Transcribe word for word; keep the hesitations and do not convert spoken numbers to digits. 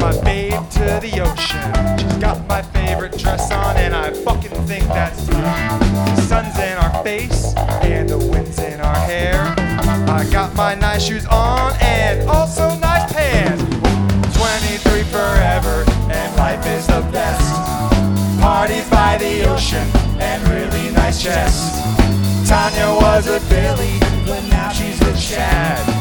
my babe to the ocean. She's got my favorite dress on, and I fucking think that's the sun's in our face and the wind's in our hair. I got my nice shoes on and also nice pants. twenty-three forever, and life is the best. Parties by the ocean and really nice chest. Tanya was with Billy, but now she's with Chad.